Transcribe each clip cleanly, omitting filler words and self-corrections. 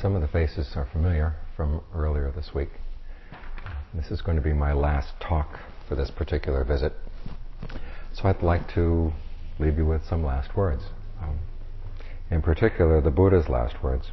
Some of the faces are familiar from earlier this week. This is going to be my last talk for this particular visit. So I'd like to leave you with some last words. In particular, the Buddha's last words.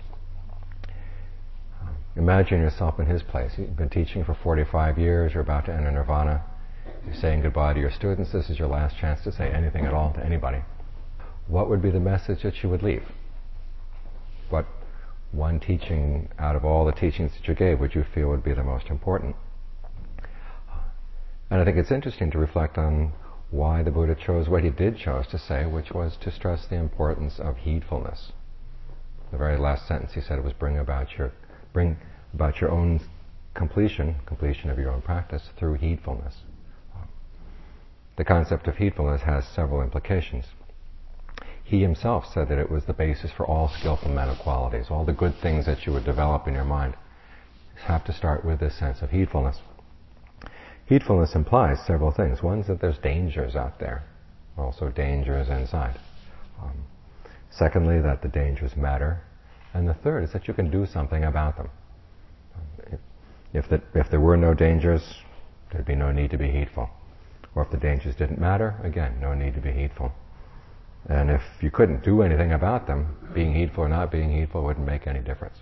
Imagine yourself in his place. You've been teaching for 45 years, you're about to enter nirvana, you're saying goodbye to your students, this is your last chance to say anything at all to anybody. What would be the message that you would leave? What one teaching out of all the teachings that you gave would you feel would be the most important? And I think it's interesting to reflect on why the Buddha chose what he did chose to say, which was to stress the importance of heedfulness. The very last sentence he said it was bring about your own completion of your own practice through heedfulness. The concept of heedfulness has several implications. He himself said that it was the basis for all skillful mental qualities. All the good things that you would develop in your mind have to start with this sense of heedfulness. Heedfulness implies several things. One is that there's dangers out there, also dangers inside. Secondly, that the dangers matter. And the third is that you can do something about them. If there were no dangers, there'd be no need to be heedful. Or if the dangers didn't matter, again, no need to be heedful. And if you couldn't do anything about them, being heedful or not being heedful wouldn't make any difference.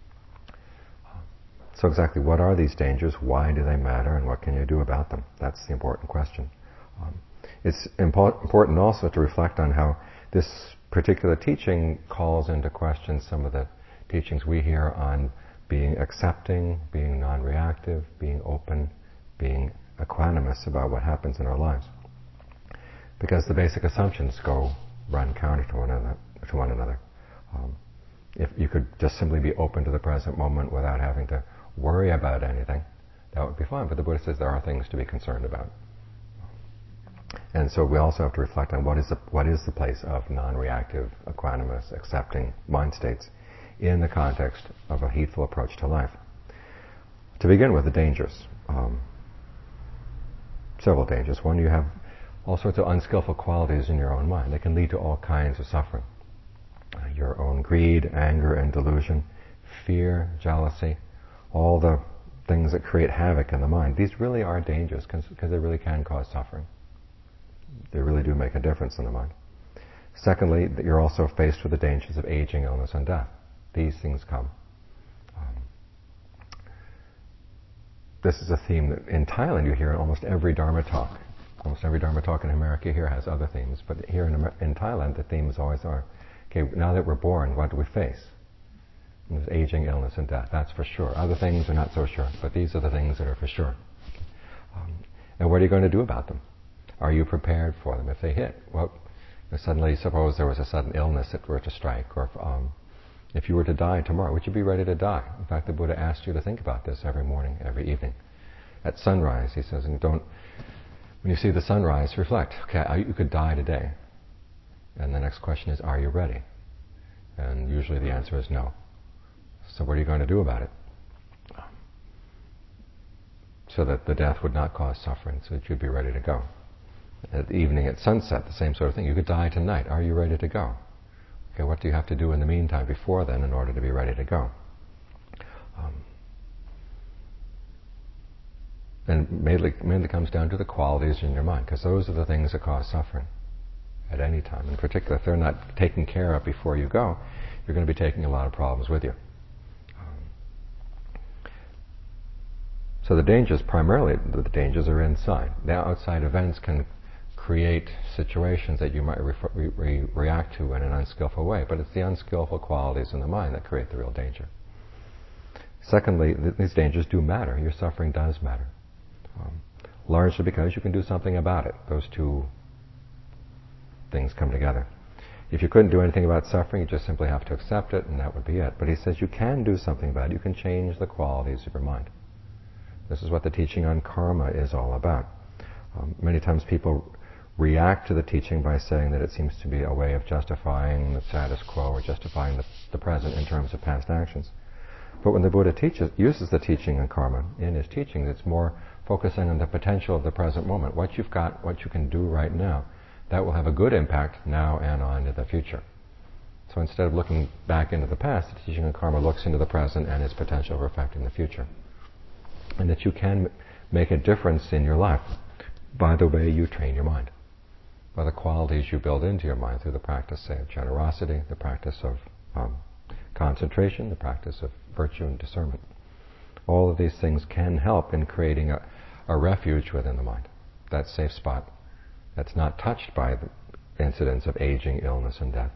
So exactly what are these dangers? Why do they matter? And what can you do about them? That's the important question. It's important also to reflect on how this particular teaching calls into question some of the teachings we hear on being accepting, being non-reactive, being open, being equanimous about what happens in our lives. Because the basic assumptions run counter to one another. If you could just simply be open to the present moment without having to worry about anything, that would be fine. But the Buddha says there are things to be concerned about. And so we also have to reflect on what is the place of non-reactive, equanimous, accepting mind states in the context of a heedful approach to life. To begin with, the dangers. Several dangers. One, you have all sorts of unskillful qualities in your own mind that can lead to all kinds of suffering. Your own greed, anger, and delusion, fear, jealousy, all the things that create havoc in the mind. These really are dangers because they really can cause suffering. They really do make a difference in the mind. Secondly, that you're also faced with the dangers of aging, illness, and death. These things come. This is a theme that in Thailand you hear in almost every Dharma talk. Almost every Dharma talk in America here has other themes, but here in Thailand the themes always are, okay, now that we're born, what do we face? And there's aging, illness, and death, that's for sure. Other things are not so sure, but these are the things that are for sure. And what are you going to do about them? Are you prepared for them? If they hit, well, suddenly suppose there was a sudden illness that were to strike, or if you were to die tomorrow, would you be ready to die? In fact, the Buddha asked you to think about this every morning, every evening. At sunrise, he says, when you see the sunrise, reflect, okay, you could die today. And the next question is, are you ready? And usually the answer is no. So what are you going to do about it? So that the death would not cause suffering, so that you'd be ready to go. At evening, at sunset, the same sort of thing. You could die tonight. Are you ready to go? Okay, what do you have to do in the meantime before then in order to be ready to go? And mainly comes down to the qualities in your mind, because those are the things that cause suffering at any time. In particular, if they're not taken care of before you go, you're going to be taking a lot of problems with you. So the dangers are inside. The outside events can create situations that you might react to in an unskillful way, but it's the unskillful qualities in the mind that create the real danger. Secondly, these dangers do matter. Your suffering does matter. Largely because you can do something about it. Those two things come together. If you couldn't do anything about suffering, you just simply have to accept it, and that would be it. But he says you can do something about it. You can change the qualities of your mind. This is what the teaching on karma is all about. Many times people react to the teaching by saying that it seems to be a way of justifying the status quo or justifying the present in terms of past actions. But when the Buddha uses the teaching on karma in his teachings, it's more focusing on the potential of the present moment. What you've got, what you can do right now, that will have a good impact now and on to the future. So instead of looking back into the past, the teaching on karma looks into the present and its potential for affecting the future. And that you can make a difference in your life by the way you train your mind, by the qualities you build into your mind through the practice, say, of generosity, the practice of concentration, the practice of virtue and discernment. All of these things can help in creating a refuge within the mind, that safe spot that's not touched by the incidents of aging, illness, and death.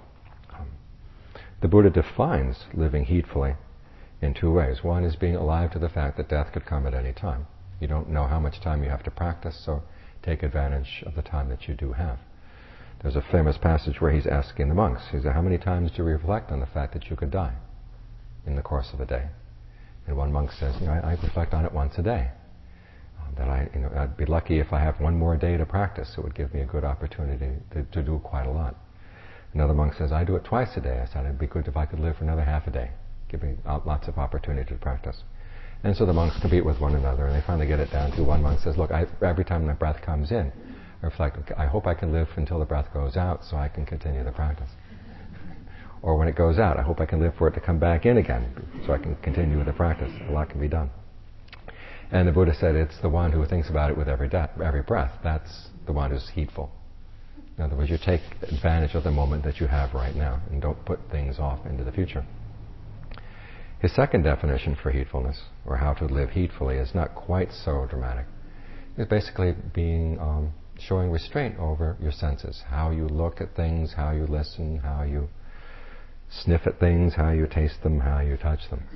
The Buddha defines living heedfully in two ways. One is being alive to the fact that death could come at any time. You don't know how much time you have to practice, so take advantage of the time that you do have. There's a famous passage where he's asking the monks, he said, how many times do you reflect on the fact that you could die in the course of a day? And one monk says, I reflect on it once a day. That I'd be lucky if I have one more day to practice. It would give me a good opportunity to do quite a lot. Another monk says, I do it twice a day. I said, it'd be good if I could live for another half a day. Give me lots of opportunity to practice. And so the monks compete with one another, and they finally get it down to one monk says, look, every time the breath comes in, I reflect, okay, I hope I can live until the breath goes out so I can continue the practice. Or when it goes out, I hope I can live for it to come back in again so I can continue with the practice. A lot can be done. And the Buddha said it's the one who thinks about it with every breath. That's the one who's heedful. In other words, you take advantage of the moment that you have right now and don't put things off into the future. His second definition for heedfulness, or how to live heedfully, is not quite so dramatic. It's basically showing restraint over your senses, how you look at things, how you listen, how you sniff at things, how you taste them, how you touch them.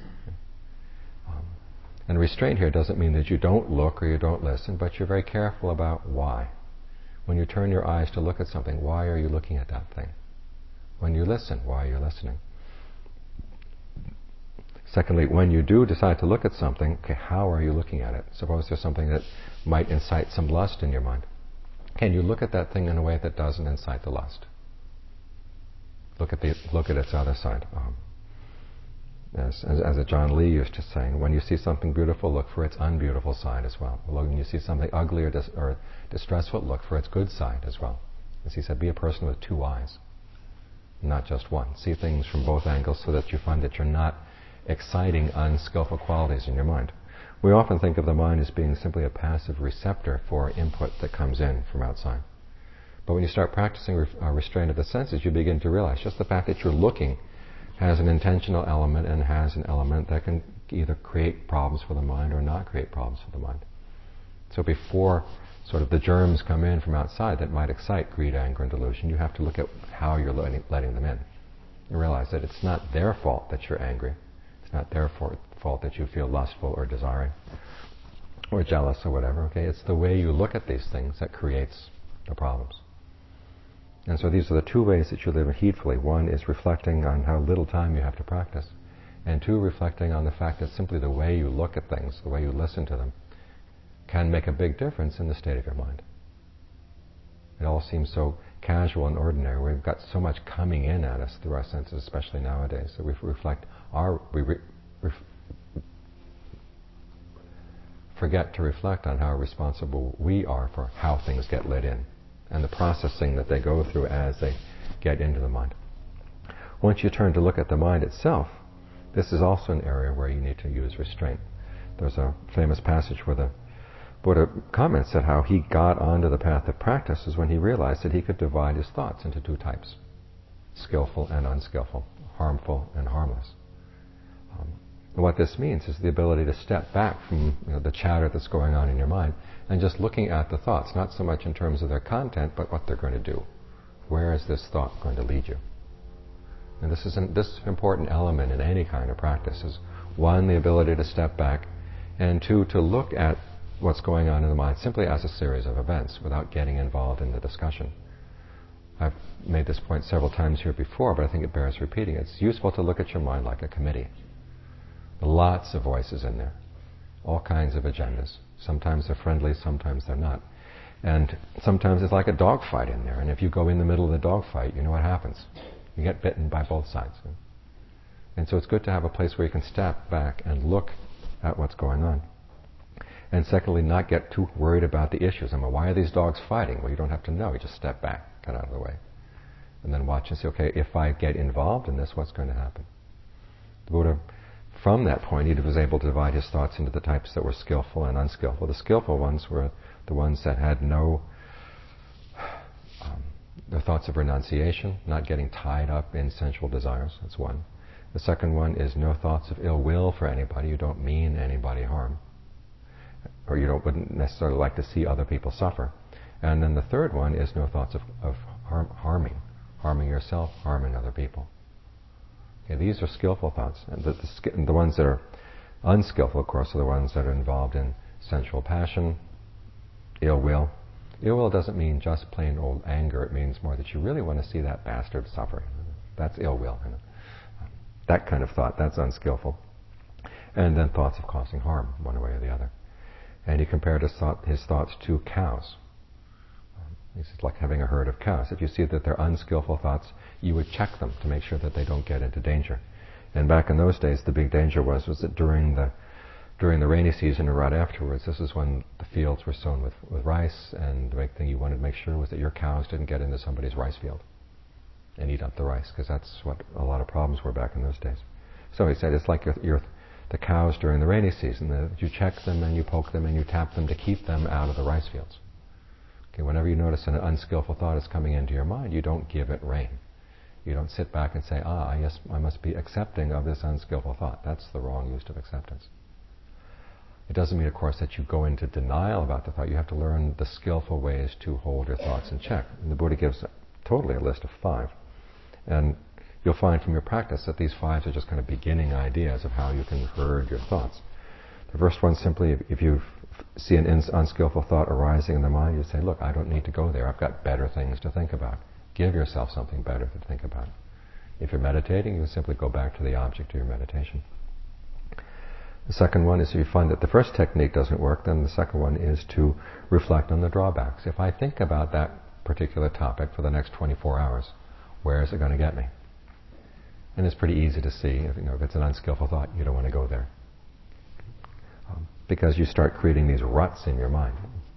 And restraint here doesn't mean that you don't look or you don't listen, but you're very careful about why. When you turn your eyes to look at something, why are you looking at that thing? When you listen, why are you listening? Secondly, when you do decide to look at something, okay, how are you looking at it? Suppose there's something that might incite some lust in your mind. Can you look at that thing in a way that doesn't incite the lust? Look at its other side. As John Lee used to say, when you see something beautiful, look for its unbeautiful side as well. When you see something ugly or distressful, look for its good side as well. As he said, be a person with two eyes, not just one. See things from both angles so that you find that you're not exciting unskillful qualities in your mind. We often think of the mind as being simply a passive receptor for input that comes in from outside. But when you start practicing restraint of the senses, you begin to realize just the fact that you're looking has an intentional element and has an element that can either create problems for the mind or not create problems for the mind. So before sort of the germs come in from outside that might excite greed, anger, and delusion, you have to look at how you're letting them in. You realize that it's not their fault that you're angry. It's not their fault that you feel lustful or desiring or jealous or whatever. Okay, it's the way you look at these things that creates the problems. And so these are the two ways that you live heedfully. One is reflecting on how little time you have to practice. And two, reflecting on the fact that simply the way you look at things, the way you listen to them, can make a big difference in the state of your mind. It all seems so casual and ordinary. We've got so much coming in at us through our senses, especially nowadays. So we forget to reflect on how responsible we are for how things get let in and the processing that they go through as they get into the mind. Once you turn to look at the mind itself, this is also an area where you need to use restraint. There's a famous passage where the Buddha comments that how he got onto the path of practice is when he realized that he could divide his thoughts into two types, skillful and unskillful, harmful and harmless. And what this means is the ability to step back from the chatter that's going on in your mind and just looking at the thoughts, not so much in terms of their content, but what they're going to do. Where is this thought going to lead you? And this is an important element in any kind of practice is, one, the ability to step back, and two, to look at what's going on in the mind simply as a series of events without getting involved in the discussion. I've made this point several times here before, but I think it bears repeating. It's useful to look at your mind like a committee. Lots of voices in there, all kinds of agendas. Sometimes they're friendly, sometimes they're not. And sometimes it's like a dogfight in there, and if you go in the middle of the dogfight, you know what happens. You get bitten by both sides. And so it's good to have a place where you can step back and look at what's going on. And secondly, not get too worried about the issues. Why are these dogs fighting? Well, you don't have to know. You just step back, get out of the way. And then watch and see, okay, if I get involved in this, what's going to happen? The Buddha, from that point, he was able to divide his thoughts into the types that were skillful and unskillful. The skillful ones were the ones that had no thoughts of renunciation, not getting tied up in sensual desires. That's one. The second one is no thoughts of ill will for anybody. You don't mean anybody harm. Or you wouldn't necessarily like to see other people suffer. And then the third one is no thoughts of harming yourself, harming other people. Okay, these are skillful thoughts. And the ones that are unskillful, of course, are the ones that are involved in sensual passion, ill will. Ill will doesn't mean just plain old anger. It means more that you really want to see that bastard suffer. That's ill will. That kind of thought, that's unskillful. And then thoughts of causing harm, one way or the other. And he compared his thoughts to cows. It's like having a herd of cows. If you see that they're unskillful thoughts, you would check them to make sure that they don't get into danger. And back in those days, the big danger was that during the rainy season or right afterwards, this is when the fields were sown with rice, and the big thing you wanted to make sure was that your cows didn't get into somebody's rice field and eat up the rice, because that's what a lot of problems were back in those days. So he said it's like the cows during the rainy season. You check them and you poke them and you tap them to keep them out of the rice fields. Okay, whenever you notice an unskillful thought is coming into your mind, you don't give it rein. You don't sit back and say, yes, I must be accepting of this unskillful thought. That's the wrong use of acceptance. It doesn't mean, of course, that you go into denial about the thought. You have to learn the skillful ways to hold your thoughts in check. And the Buddha gives totally a list of 5. And you'll find from your practice that these 5 are just kind of beginning ideas of how you can herd your thoughts. The first one, simply, if you see an unskillful thought arising in the mind, you say, look, I don't need to go there. I've got better things to think about. Give yourself something better to think about. If you're meditating, you simply go back to the object of your meditation. The second one is, if you find that the first technique doesn't work, then the second one is to reflect on the drawbacks. If I think about that particular topic for the next 24 hours, where is it going to get me? And it's pretty easy to see, if it's an unskillful thought, you don't want to go there. Because you start creating these ruts in your mind.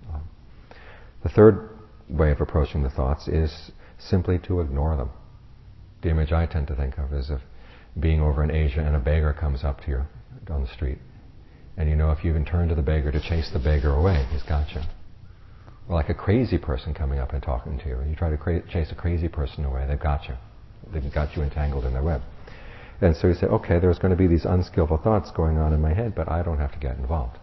The third way of approaching the thoughts is simply to ignore them. The image I tend to think of is of being over in Asia and a beggar comes up to you on the street. And if you even turn to the beggar to chase the beggar away, he's got you. Or like a crazy person coming up and talking to you. You try to chase a crazy person away, they've got you. They've got you entangled in their web. And so you say, okay, there's going to be these unskillful thoughts going on in my head, but I don't have to get involved.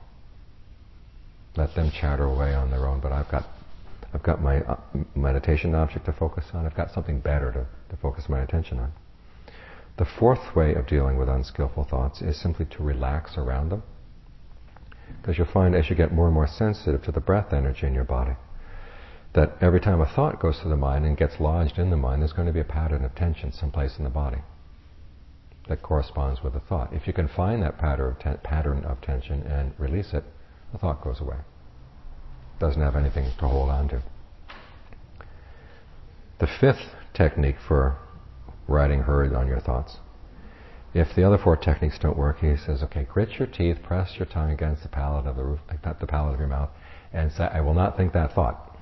Let them chatter away on their own, but I've got my meditation object to focus on. I've got something better to focus my attention on. The fourth way of dealing with unskillful thoughts is simply to relax around them. Because you'll find as you get more and more sensitive to the breath energy in your body, that every time a thought goes through the mind and gets lodged in the mind, there's going to be a pattern of tension someplace in the body that corresponds with the thought. If you can find that pattern of tension and release it, the thought goes away. Doesn't have anything to hold on to. The fifth technique for riding herd on your thoughts, if the other 4 techniques don't work, he says, okay, grit your teeth, press your tongue against the palate of the roof, the palate of your mouth, and say, I will not think that thought.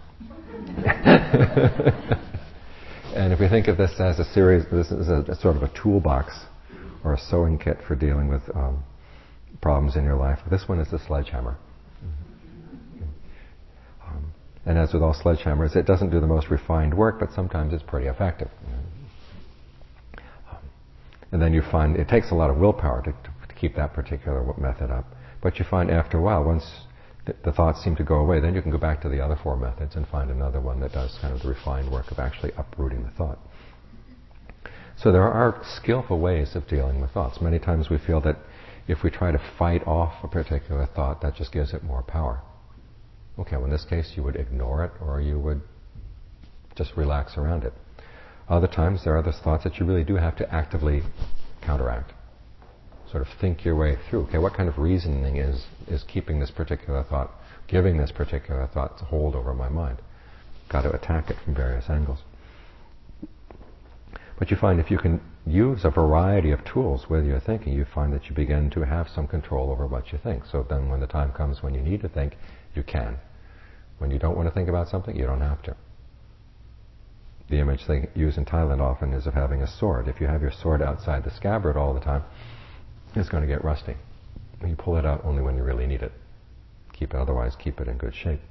And if we think of this as a series, this is a sort of a toolbox or a sewing kit for dealing with problems in your life. This one is the sledgehammer. And as with all sledgehammers, it doesn't do the most refined work, but sometimes it's pretty effective. And then you find it takes a lot of willpower to keep that particular method up. But you find after a while, once the thoughts seem to go away, then you can go back to the other 4 methods and find another one that does kind of the refined work of actually uprooting the thought. So there are skillful ways of dealing with thoughts. Many times we feel that if we try to fight off a particular thought, that just gives it more power. Okay, well in this case you would ignore it or you would just relax around it. Other times there are those thoughts that you really do have to actively counteract. Sort of think your way through. Okay, what kind of reasoning is keeping this particular thought, giving this particular thought to hold over my mind? Got to attack it from various angles. But you find if you can use a variety of tools with your thinking, you find that you begin to have some control over what you think. So then when the time comes when you need to think, you can. When you don't want to think about something, you don't have to. The image they use in Thailand often is of having a sword. If you have your sword outside the scabbard all the time, it's going to get rusty. You pull it out only when you really need it. Otherwise keep it in good shape.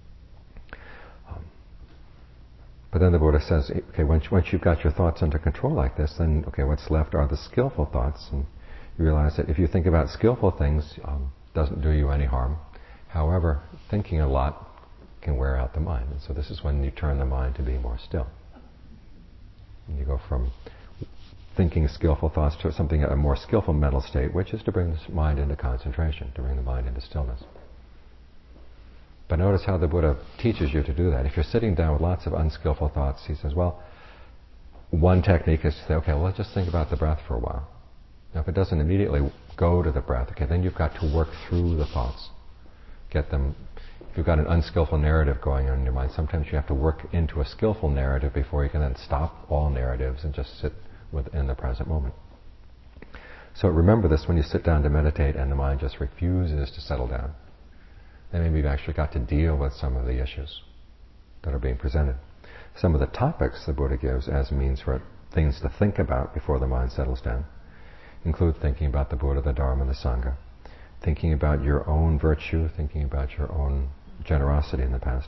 But then the Buddha says, okay, once you've got your thoughts under control like this, then okay, what's left are the skillful thoughts, and you realize that if you think about skillful things, doesn't do you any harm. However, thinking a lot can wear out the mind, and so this is when you turn the mind to be more still. And you go from thinking skillful thoughts to something, a more skillful mental state, which is to bring the mind into concentration, to bring the mind into stillness. But notice how the Buddha teaches you to do that. If you're sitting down with lots of unskillful thoughts, he says, well, one technique is to say, okay, well, let's just think about the breath for a while. Now, if it doesn't immediately go to the breath, okay, then you've got to work through the thoughts. Get them. If you've got an unskillful narrative going on in your mind, sometimes you have to work into a skillful narrative before you can then stop all narratives and just sit within the present moment. So remember this when you sit down to meditate and the mind just refuses to settle down. Then maybe you've actually got to deal with some of the issues that are being presented. Some of the topics the Buddha gives as means for things to think about before the mind settles down include thinking about the Buddha, the Dharma, and the Sangha, thinking about your own virtue, thinking about your own generosity in the past.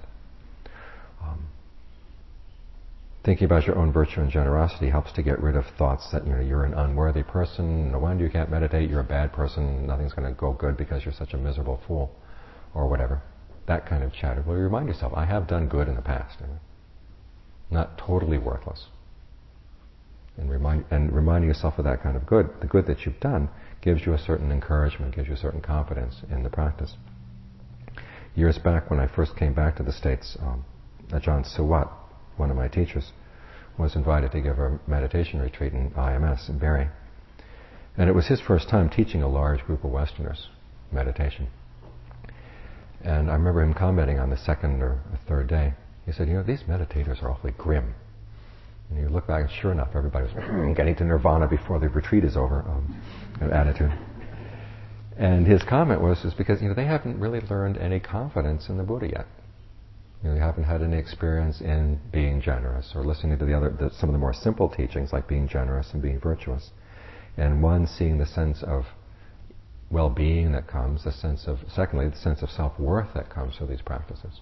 Thinking about your own virtue and generosity helps to get rid of thoughts that you're an unworthy person, no wonder you can't meditate, you're a bad person, nothing's going to go good because you're such a miserable fool, or whatever. That kind of chatter. Well, you remind yourself, I have done good in the past. Not totally worthless. And reminding yourself of that kind of good, the good that you've done, gives you a certain encouragement, gives you a certain confidence in the practice. Years back, when I first came back to the States, Ajahn Suwat, one of my teachers, was invited to give a meditation retreat in IMS in Barrie. And it was his first time teaching a large group of Westerners meditation. And I remember him commenting on the second or third day. He said, these meditators are awfully grim. And you look back, and sure enough, everybody was getting to nirvana before the retreat is over, attitude. And his comment was because they haven't really learned any confidence in the Buddha yet. They haven't had any experience in being generous or listening to some of the more simple teachings like being generous and being virtuous. And one, seeing the sense of well-being that comes, secondly, the sense of self-worth that comes through these practices.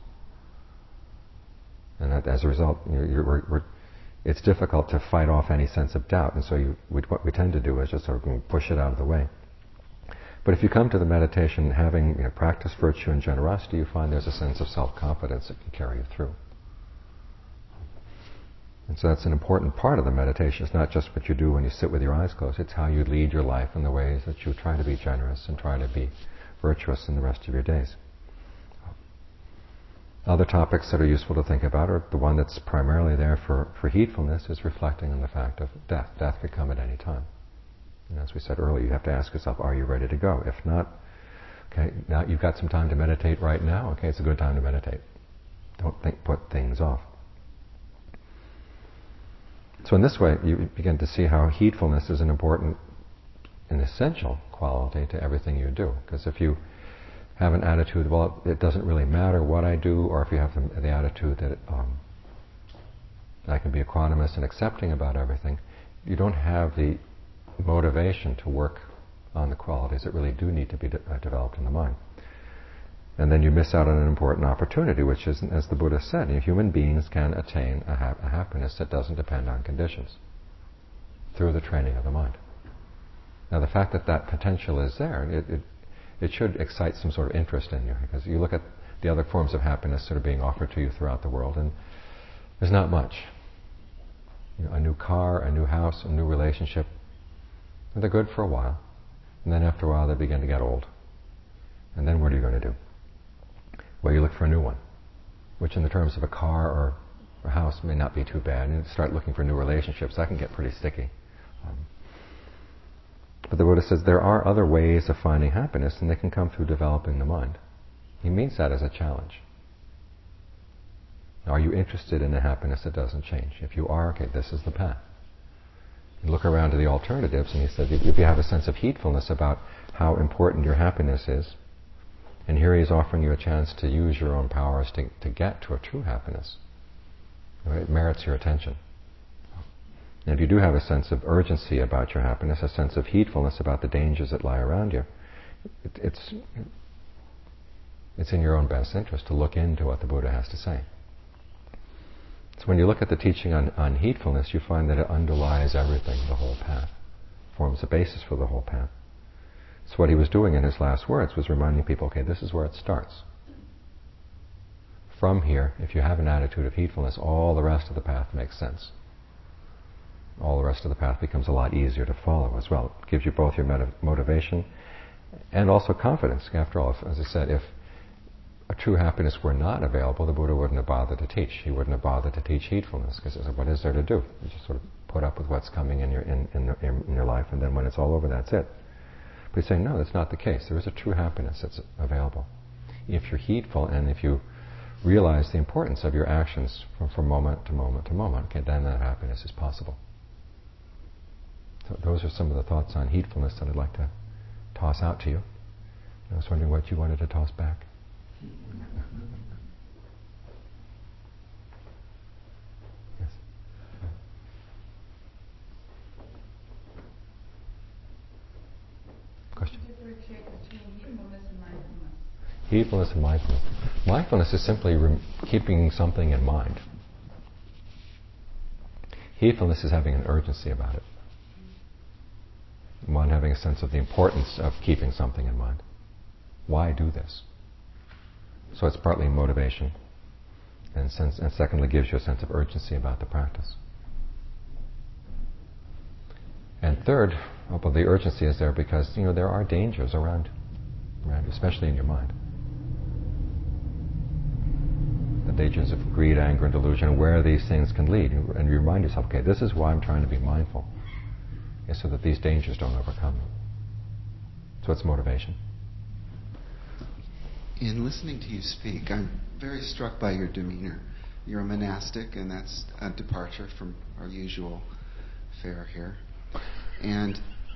And that, as a result, it's difficult to fight off any sense of doubt, and so what we tend to do is just sort of push it out of the way. But if you come to the meditation having practiced virtue and generosity, you find there's a sense of self-confidence that can carry you through. And so that's an important part of the meditation. It's not just what you do when you sit with your eyes closed. It's how you lead your life in the ways that you try to be generous and try to be virtuous in the rest of your days. Other topics that are useful to think about are the one that's primarily there for heedfulness is reflecting on the fact of death. Death could come at any time. And as we said earlier, you have to ask yourself, are you ready to go? If not, okay, now you've got some time to meditate right now. Okay, it's a good time to meditate. Don't put things off. So in this way, you begin to see how heedfulness is an important and essential quality to everything you do. Because if you have an attitude, well, it doesn't really matter what I do, or if you have the attitude that I can be equanimous and accepting about everything, you don't have the motivation to work on the qualities that really do need to be developed in the mind. And then you miss out on an important opportunity, which is, as the Buddha said, human beings can attain a happiness that doesn't depend on conditions through the training of the mind. Now, the fact that that potential is there, it should excite some sort of interest in you, because you look at the other forms of happiness that are being offered to you throughout the world, and there's not much. A new car, a new house, a new relationship, they're good for a while, and then after a while they begin to get old. And then what are you going to do? Well, you look for a new one, which in the terms of a car or a house may not be too bad. And you start looking for new relationships. That can get pretty sticky. But the Buddha says there are other ways of finding happiness, and they can come through developing the mind. He means that as a challenge. Are you interested in a happiness that doesn't change? If you are, okay, this is the path. You look around to the alternatives, and he said, if you have a sense of heedfulness about how important your happiness is, and here he's offering you a chance to use your own powers to get to a true happiness. Right? It merits your attention. And if you do have a sense of urgency about your happiness, a sense of heedfulness about the dangers that lie around you, it's in your own best interest to look into what the Buddha has to say. So when you look at the teaching on heedfulness, you find that it underlies everything, the whole path, forms the basis for the whole path. So what he was doing in his last words was reminding people, okay, this is where it starts. From here, if you have an attitude of heedfulness, all the rest of the path makes sense. All the rest of the path becomes a lot easier to follow as well. It gives you both your motivation and also confidence. After all, as I said, if a true happiness were not available, the Buddha wouldn't have bothered to teach. He wouldn't have bothered to teach heedfulness, because what is there to do? You just sort of put up with what's coming in your life, and then when it's all over, that's it. But he's saying, no, that's not the case. There is a true happiness that's available. If you're heedful and if you realize the importance of your actions from moment to moment to moment, okay, then that happiness is possible. So those are some of the thoughts on heedfulness that I'd like to toss out to you. I was wondering what you wanted to toss back. Yes. Question? Differentiate between heedfulness and mindfulness. Heedfulness and mindfulness. Mindfulness is simply keeping something in mind. Heedfulness is having an urgency about it. One having a sense of the importance of keeping something in mind. Why do this? So it's partly motivation, and secondly gives you a sense of urgency about the practice. And third, well, the urgency is there because there are dangers around you, especially in your mind. The dangers of greed, anger, and delusion, and where these things can lead. And you remind yourself, okay, this is why I'm trying to be mindful, so that these dangers don't overcome me. So it's motivation. In listening to you speak, I'm very struck by your demeanor. You're a monastic, and that's a departure from our usual fare here. And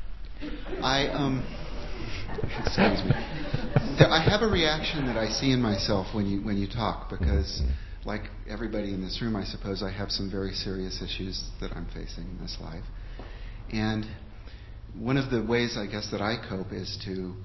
excuse me. I have a reaction that I see in myself when you talk, because, like everybody in this room, I suppose I have some very serious issues that I'm facing in this life. And one of the ways, I guess, that I cope is to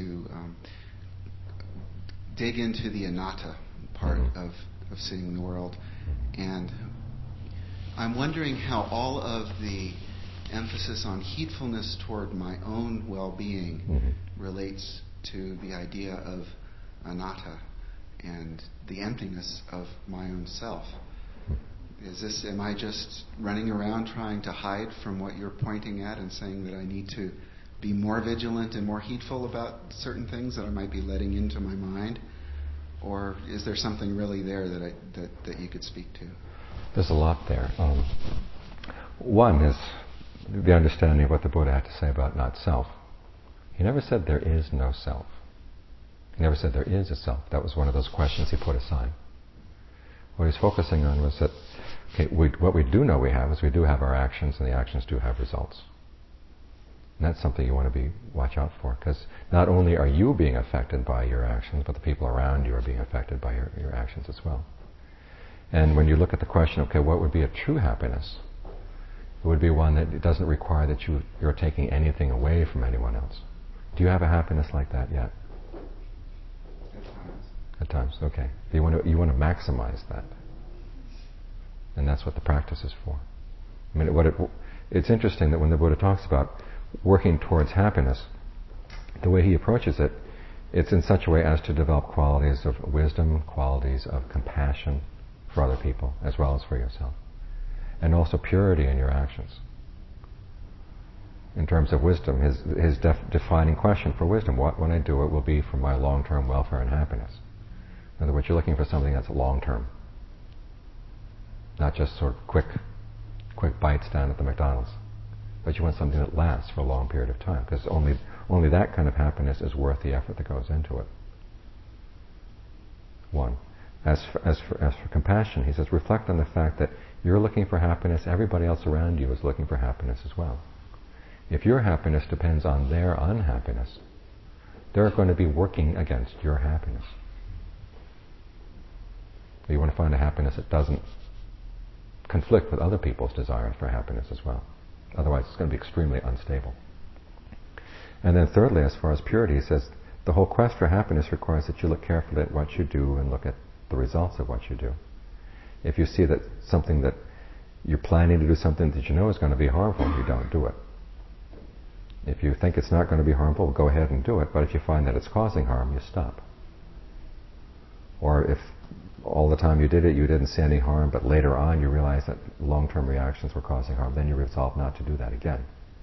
dig into the anatta part of seeing the world. And I'm wondering how all of the emphasis on heedfulness toward my own well-being relates to the idea of anatta and the emptiness of my own self. Am I just running around trying to hide from what you're pointing at and saying that I need to be more vigilant and more heedful about certain things that I might be letting into my mind? Or is there something really there that you could speak to? There's a lot there. One is the understanding of what the Buddha had to say about not self. He never said there is no self. He never said there is a self. That was one of those questions he put aside. What he's focusing on was that what we do know we have is we do have our actions, and the actions do have results. And that's something you want to watch out for, because not only are you being affected by your actions, but the people around you are being affected by your actions as well. And when you look at the question, okay, what would be a true happiness? It would be one that it doesn't require that you're taking anything away from anyone else. Do you have a happiness like that yet? At times. At times, okay. You want to maximize that. And that's what the practice is for. I mean, it's interesting that when the Buddha talks about working towards happiness, the way he approaches it, it's in such a way as to develop qualities of wisdom, qualities of compassion for other people, as well as for yourself. And also purity in your actions. In terms of wisdom, his defining question for wisdom, when I do it will be for my long-term welfare and happiness. In other words, you're looking for something that's long-term. Not just sort of quick bites down at the McDonald's. But you want something that lasts for a long period of time, because only that kind of happiness is worth the effort that goes into it. One. As for compassion, he says, reflect on the fact that you're looking for happiness, everybody else around you is looking for happiness as well. If your happiness depends on their unhappiness, they're going to be working against your happiness. You want to find a happiness that doesn't conflict with other people's desires for happiness as well. Otherwise, it's going to be extremely unstable. And then thirdly, as far as purity, he says, the whole quest for happiness requires that you look carefully at what you do and look at the results of what you do. If you see that something that you're planning to do something that you know is going to be harmful, you don't do it. If you think it's not going to be harmful, go ahead and do it. But if you find that it's causing harm, you stop. Or if all the time you did it, you didn't see any harm, but later on you realize that long-term reactions were causing harm, then you resolve not to do that again.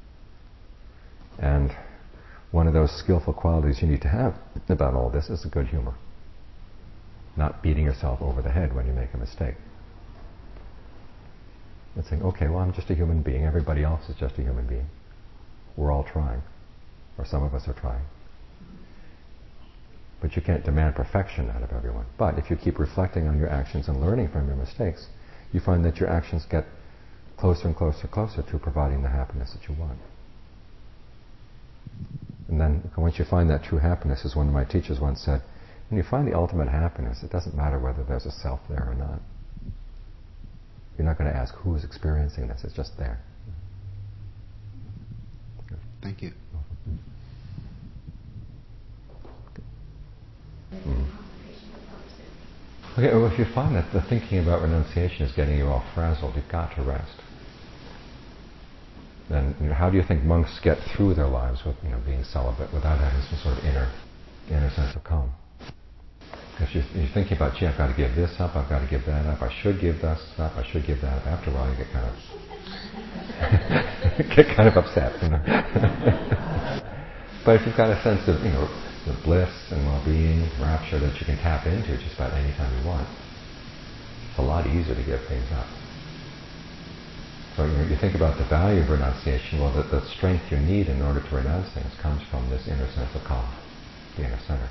And one of those skillful qualities you need to have about all this is a good humor. Not beating yourself over the head when you make a mistake. And saying, okay, well, I'm just a human being. Everybody else is just a human being. We're all trying. Or some of us are trying. But you can't demand perfection out of everyone. But if you keep reflecting on your actions and learning from your mistakes, you find that your actions get closer and closer and closer to providing the happiness that you want. And then once you find that true happiness, as one of my teachers once said, when you find the ultimate happiness, it doesn't matter whether there's a self there or not. You're not going to ask who's experiencing this, it's just there. Thank you. Okay, well, if you find that the thinking about renunciation is getting you all frazzled, you've got to rest. Then, how do you think monks get through their lives with, being celibate without having some sort of inner sense of calm? If you're thinking about, gee, I've got to give this up, I've got to give that up, I should give this up, I should give that up. After a while, you get kind of upset, But if you've got a sense of, the bliss and well-being, rapture that you can tap into just about any time you want, it's a lot easier to give things up. So you think about the value of renunciation. Well, the strength you need in order to renounce things comes from this inner sense of calm, the inner center.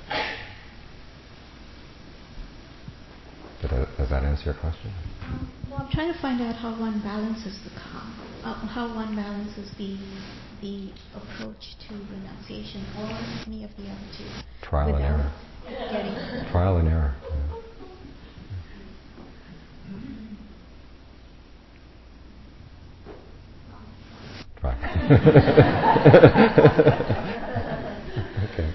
Does that answer your question? Well, I'm trying to find out how one balances the calm, how one balances the approach to renunciation or any of the other two. Trial and error. Getting hurt. Trial and error. Yeah. Try. Okay.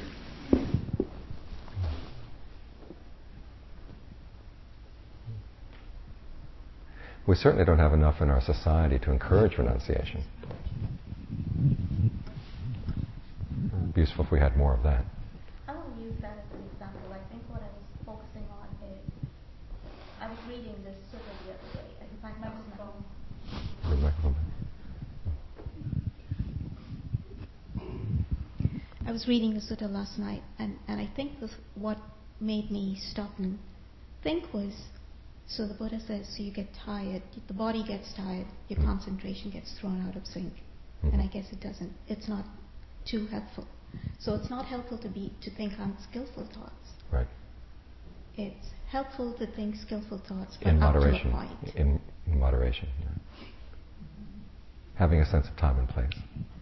We certainly don't have enough in our society to encourage renunciation. It'd be useful if we had more of that. I want to use that as an example. I think what I was focusing on is, I was reading this sutta the other day. In fact, microphone. Good microphone. I was reading the sutta last night, and I think what made me stop and think was, so the Buddha says, so you get tired, the body gets tired, your concentration gets thrown out of sync. And I guess it's not too helpful. So it's not helpful to think unskillful thoughts. Right. It's helpful to think skillful thoughts, but In up moderation. to a point. In moderation. Yeah. Having a sense of time and place.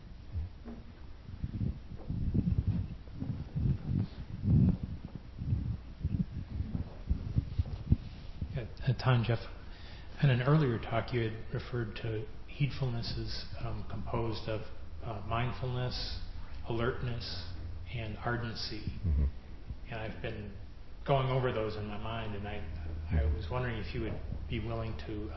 Tan Jeff, in an earlier talk you had referred to heedfulness as composed of mindfulness, alertness, and ardency. Mm-hmm. And I've been going over those in my mind, and I was wondering if you would be willing to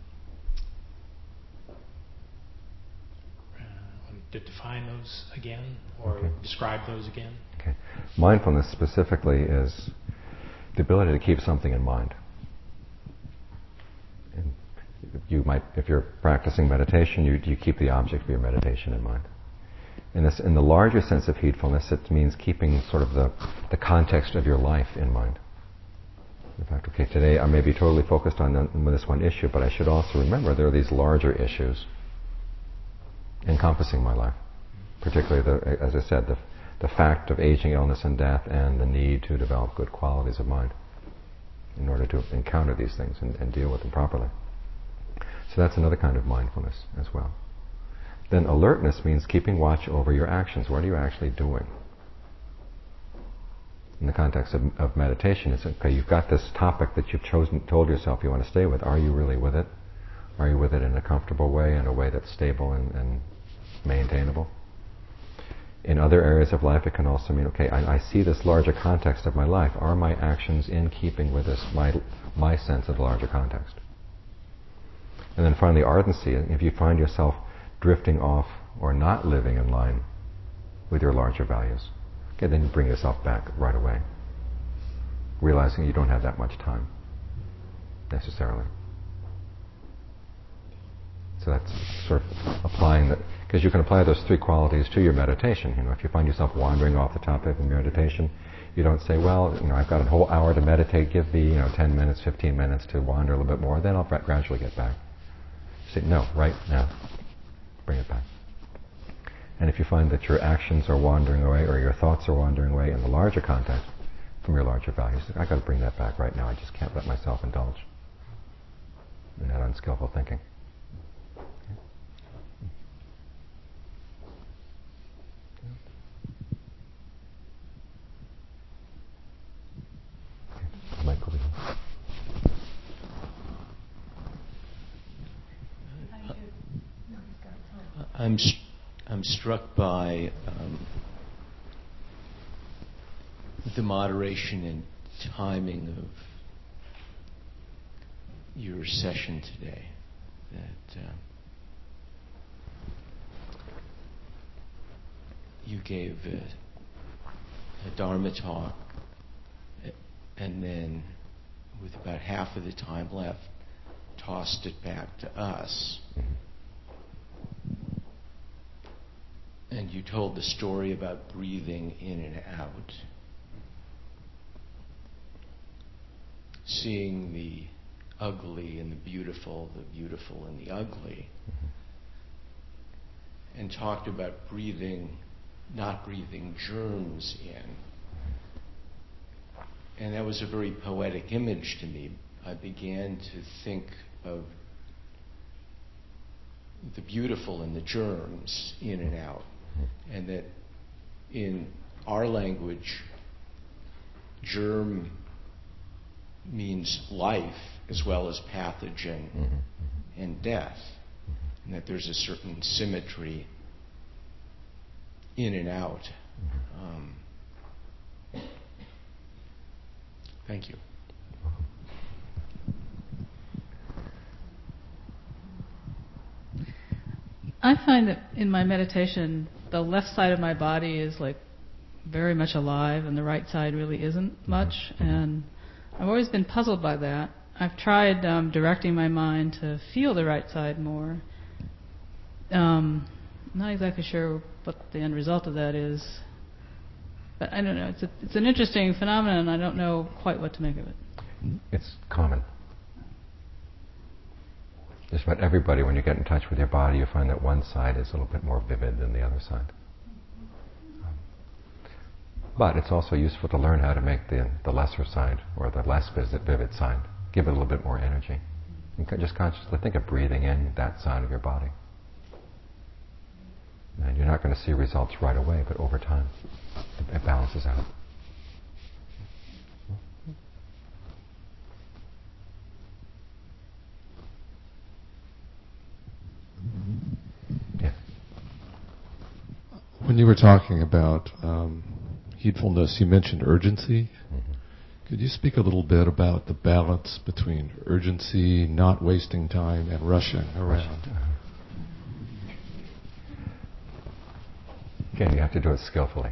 define those again, or describe those again. Okay. Mindfulness specifically is the ability to keep something in mind. And you might, if you're practicing meditation, you keep the object of your meditation in mind. In the larger sense of heedfulness, it means keeping sort of the context of your life in mind. In fact, okay, today I may be totally focused on this one issue, but I should also remember there are these larger issues encompassing my life. Particularly, as I said, the fact of aging, illness, and death, and the need to develop good qualities of mind in order to encounter these things and deal with them properly. So that's another kind of mindfulness as well. Then alertness means keeping watch over your actions. What are you actually doing? In the context of meditation, it's okay, you've got this topic that you've told yourself you want to stay with. Are you really with it? Are you with it in a comfortable way, in a way that's stable and maintainable? In other areas of life, it can also mean, okay, I see this larger context of my life. Are my actions in keeping with this, my sense of the larger context? And then finally, ardency. If you find yourself drifting off or not living in line with your larger values, okay, then you bring yourself back right away, realizing you don't have that much time necessarily. So that's sort of applying that, because you can apply those three qualities to your meditation. If you find yourself wandering off the topic in your meditation, you don't say, well, I've got a whole hour to meditate, give me 10 minutes, 15 minutes to wander a little bit more, then I'll gradually get back. You say, no, right now, bring it back. And if you find that your actions are wandering away or your thoughts are wandering away in the larger context from your larger values, I've got to bring that back right now. I just can't let myself indulge in that unskillful thinking. Michael. I'm struck by the moderation and timing of your session today. That you gave a Dharma talk, and then with about half of the time left, tossed it back to us. And you told the story about breathing in and out, seeing the ugly and the beautiful and the ugly, and talked about not breathing germs in. And that was a very poetic image to me. I began to think of the beautiful and the germs in and out. And that in our language, germ means life as well as pathogen and death. And that there's a certain symmetry in and out. Thank you. I find that in my meditation, the left side of my body is like very much alive and the right side really isn't much. And I've always been puzzled by that. I've tried directing my mind to feel the right side more. Not exactly sure what the end result of that is. But I don't know. It's an interesting phenomenon. I don't know quite what to make of it. It's common. Just about everybody, when you get in touch with your body, you find that one side is a little bit more vivid than the other side. But it's also useful to learn how to make the lesser side, or the less vivid side, give it a little bit more energy. And just consciously think of breathing in that side of your body. And you're not going to see results right away, but over time, it balances out. Yeah. When you were talking about heedfulness, you mentioned urgency. Could you speak a little bit about the balance between urgency, not wasting time, and rushing around? Again, you have to do it skillfully.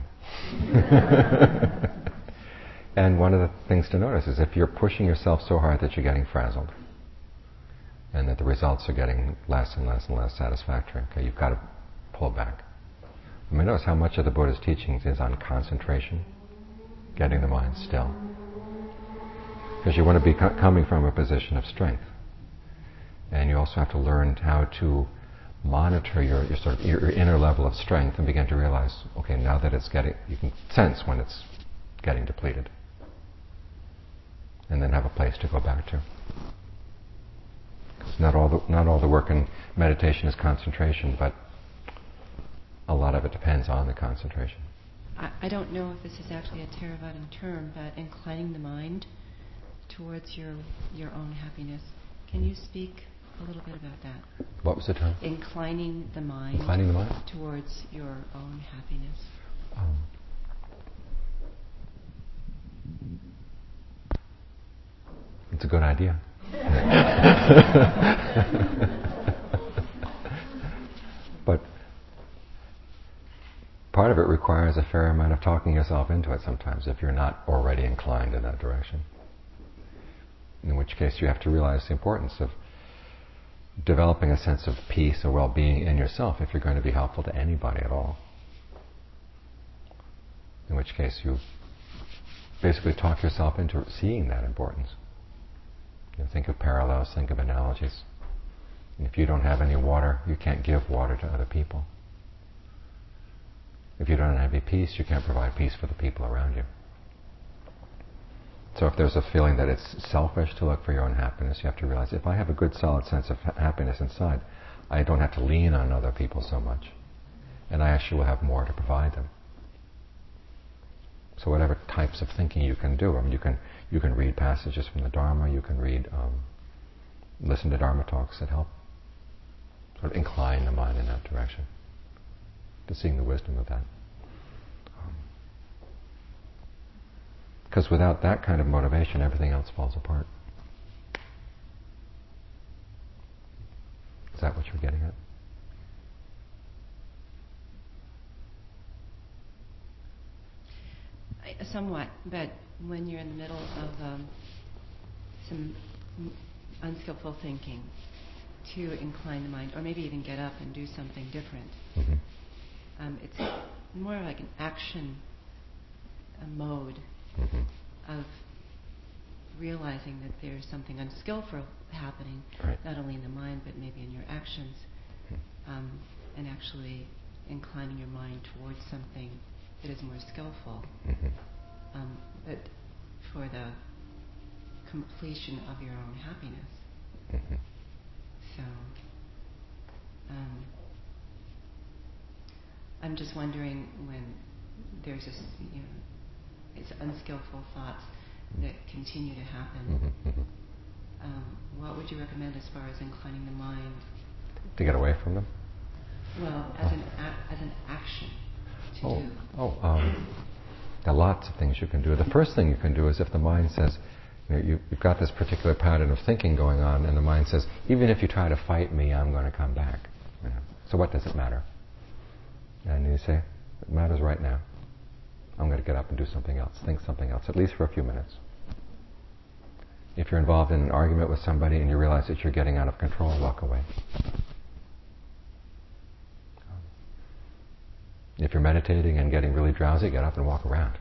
And one of the things to notice is if you're pushing yourself so hard that you're getting frazzled, and that the results are getting less and less and less satisfactory, okay, you've got to pull back. I mean, notice how much of the Buddha's teachings is on concentration, getting the mind still. Because you want to be coming from a position of strength. And you also have to learn how to monitor your inner level of strength and begin to realize, okay, now that you can sense when it's getting depleted. And then have a place to go back to. Because not all the work in meditation is concentration, but a lot of it depends on the concentration. I don't know if this is actually a Theravadan term, but inclining the mind towards your own happiness. Can you speak a little bit about that. What was the term? Inclining the mind. Inclining the mind? Towards your own happiness. It's a good idea. But part of it requires a fair amount of talking yourself into it sometimes if you're not already inclined in that direction. In which case you have to realize the importance of developing a sense of peace or well-being in yourself if you're going to be helpful to anybody at all. In which case you basically talk yourself into seeing that importance. Think of parallels, think of analogies. And if you don't have any water, you can't give water to other people. If you don't have any peace, you can't provide peace for the people around you. So if there's a feeling that it's selfish to look for your own happiness, you have to realize if I have a good solid sense of happiness inside, I don't have to lean on other people so much. And I actually will have more to provide them. So whatever types of thinking you can do, I mean, you can read passages from the Dharma, you can listen to Dharma talks that help sort of incline the mind in that direction, to seeing the wisdom of that. Because without that kind of motivation, everything else falls apart. Is that what you're getting at? Somewhat, but when you're in the middle of some unskillful thinking, to incline the mind, or maybe even get up and do something different. Mm-hmm. It's more like an action mode of realizing that there's something unskillful happening, not only in the mind but maybe in your actions, and actually inclining your mind towards something that is more skillful, but for the completion of your own happiness. So, I'm just wondering when there's this, it's unskillful thoughts that continue to happen. What would you recommend as far as inclining the mind? To get away from them? Well, as an action to do. There are lots of things you can do. The first thing you can do is if the mind says, you've got this particular pattern of thinking going on, and the mind says, even if you try to fight me, I'm going to come back. So what does it matter? And you say, it matters right now. I'm going to get up and do something else, think something else, at least for a few minutes. If you're involved in an argument with somebody and you realize that you're getting out of control, walk away. If you're meditating and getting really drowsy, get up and walk around.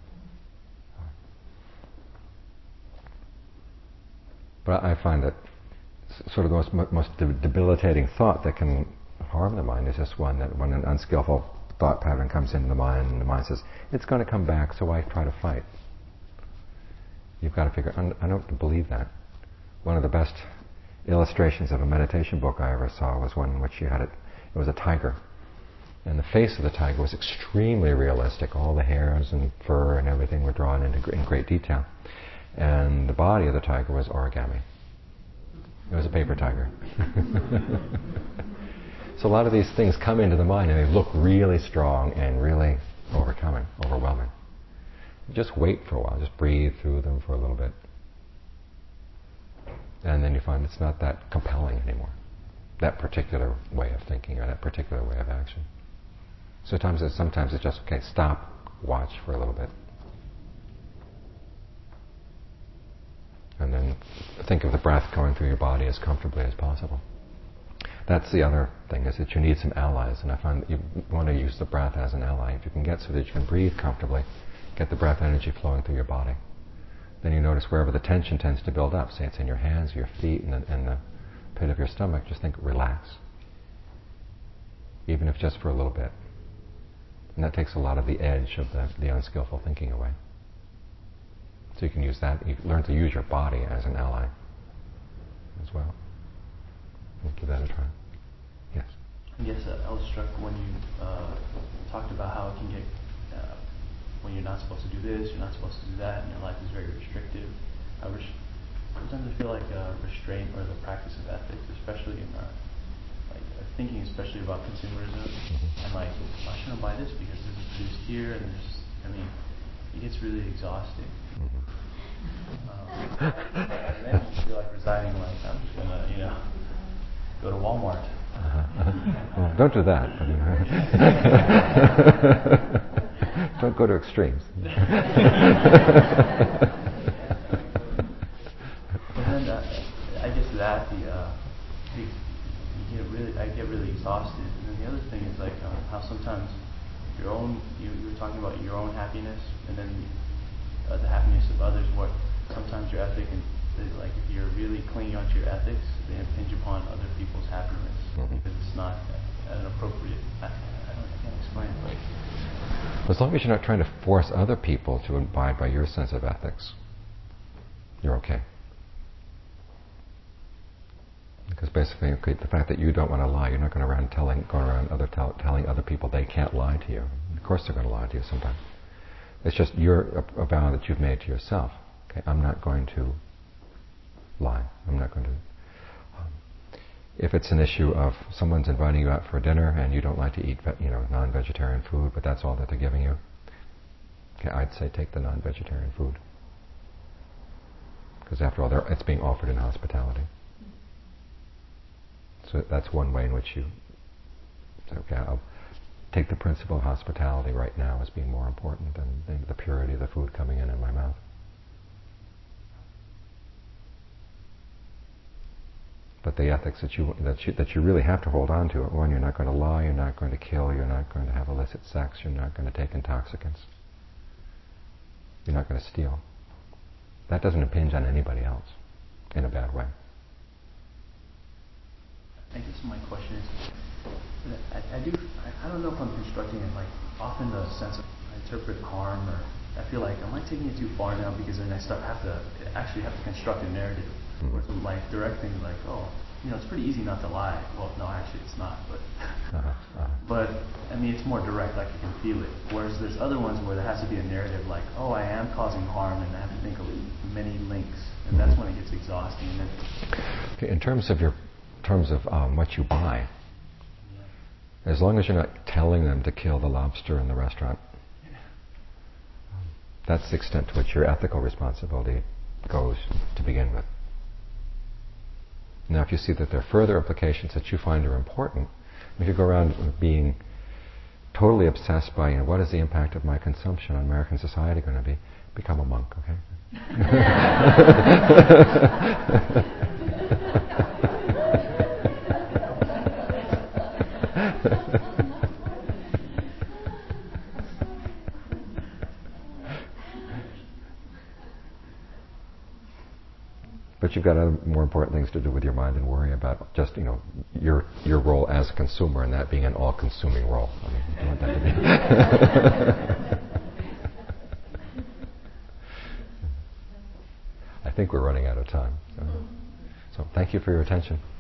But I find that sort of the most debilitating thought that can harm the mind is this one, that when an unskillful thought pattern comes into the mind and the mind says, it's going to come back, so why try to fight? You've got to figure, I don't believe that. One of the best illustrations of a meditation book I ever saw was one in which it was a tiger. And the face of the tiger was extremely realistic. All the hairs and fur and everything were drawn in great detail. And the body of the tiger was origami. It was a paper tiger. So a lot of these things come into the mind and they look really strong and really overwhelming. Just wait for a while. Just breathe through them for a little bit. And then you find it's not that compelling anymore. That particular way of thinking or that particular way of action. Sometimes it's just, okay, stop, watch for a little bit. And then think of the breath going through your body as comfortably as possible. That's the other thing, is that you need some allies. And I find that you want to use the breath as an ally. If you can get so that you can breathe comfortably, get the breath energy flowing through your body. Then you notice wherever the tension tends to build up, say it's in your hands, your feet, and the pit of your stomach, just think, relax. Even if just for a little bit. And that takes a lot of the edge of the unskillful thinking away. So you can use that, you learn to use your body as an ally as well. We'll give that a try. Yes? I guess I was struck when you talked about how it can get, when you're not supposed to do this, you're not supposed to do that, and your life is very restrictive. sometimes I feel like restraint or the practice of ethics, especially in thinking especially about consumerism, and like, why shouldn't I buy this because this is produced here, and it gets really exhausting. And then you feel like resigning, like, I'm just gonna, go to Walmart. Well, don't do that. Don't go to extremes. And then I guess that I get really exhausted. And then the other thing is like how sometimes you were talking about your own happiness, and then the happiness of others. What sometimes your ethic and like if you're really clinging onto your ethics, they impinge upon other people's happiness because it's not an appropriate. I can't explain it. Like, as long as you're not trying to force other people to abide by your sense of ethics, you're okay. Because basically, the fact that you don't want to lie, you're not going around telling other people they can't lie to you. Of course, they're going to lie to you sometimes. It's just a vow that you've made to yourself. Okay, I'm not going to lie. I'm not going to. If it's an issue of someone's inviting you out for dinner and you don't like to eat, non-vegetarian food, but that's all that they're giving you, okay, I'd say take the non-vegetarian food. Because after all, it's being offered in hospitality. So that's one way in which you say, okay, I'll take the principle of hospitality right now as being more important than the purity of the food coming in my mouth. But the ethics that you really have to hold on to, one, you're not going to lie, you're not going to kill, you're not going to have illicit sex, you're not going to take intoxicants, you're not going to steal. That doesn't impinge on anybody else in a bad way. I guess my question is, I don't know if I'm constructing it, like, often the sense of, I interpret harm, or I feel like, am I taking it too far now, because then I have to construct a narrative, where it's like directing, like, it's pretty easy not to lie. Well, no, actually it's not, but, but, I mean, it's more direct, like you can feel it, whereas there's other ones where there has to be a narrative, like, I am causing harm, and I have to think of many links, and that's when it gets exhausting. And then, okay, in terms of what you buy, as long as you're not telling them to kill the lobster in the restaurant, that's the extent to which your ethical responsibility goes to begin with. Now, if you see that there are further implications that you find are important, if you go around being totally obsessed by, what is the impact of my consumption on American society going to be, become a monk, okay? But you've got other more important things to do with your mind and worry about just, your role as a consumer, and that being an all-consuming role. I mean, you don't want that to be. I think we're running out of time. So thank you for your attention.